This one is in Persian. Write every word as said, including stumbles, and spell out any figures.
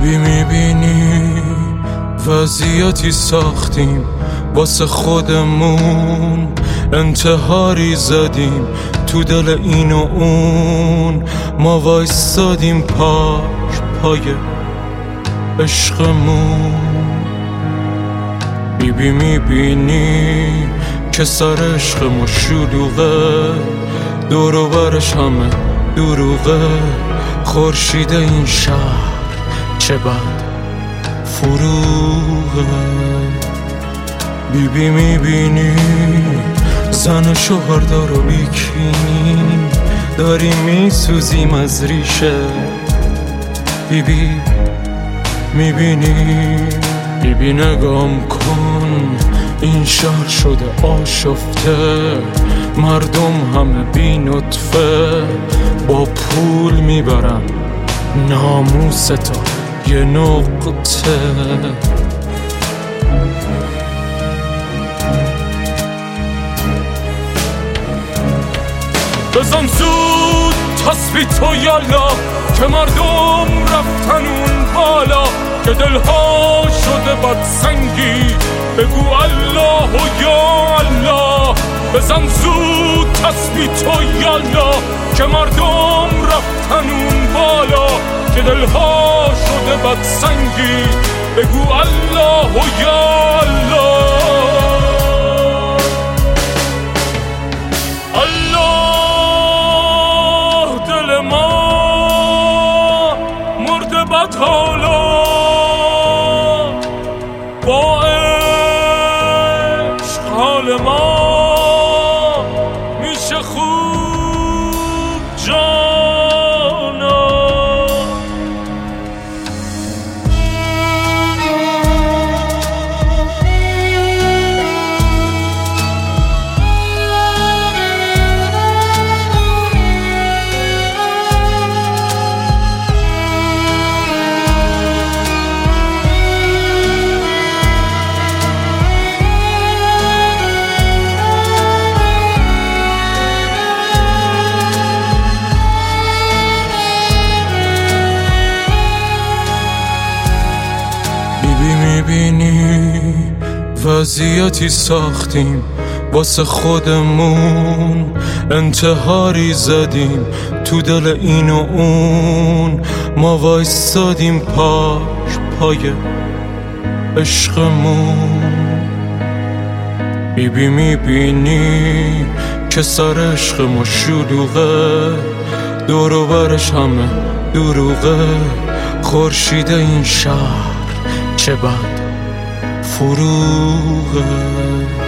بیبی میبینی وضعیتی ساختیم واسه خودمون، انتحاری زدیم تو دل این و اون، ما وایستادیم پاش پای عشقمون. بیبی میبینی که سر عشقمون شلوغه، دور و برش همه دروغه، خورشید این شهر چه بد فروغه. بیبی میبینی زن و شوهردار و بیکینی، داریم میسوزیم از ریشه. بیبی میبینی بیبی نگام کن، این شهر شده آشفته، مردم همه بی نطفه، با پول میبرن ناموس تا یه نقطه. بزن زود تسبیح تو یالا که مردم رفتن اون بالا، که دلها شده بد سنگی، بگو الله و یا الله. بزن زود تسبیح تو یالا که مردم رفتن اون بالا، که دلها شده بد سنگی، بگو الله و یا الله. حالا با عشق حال ما میشه خوب جانا. میبینی وضعیتی ساختیم واسه خودمون، انتحاری زدیم تو دل این و اون، ما وایستادیم پاش پای عشقمون. بیبی میبینی که سر عشقمون شلوغه، دور و برش همه دروغه، خورشید این شهر چه بد فروغه.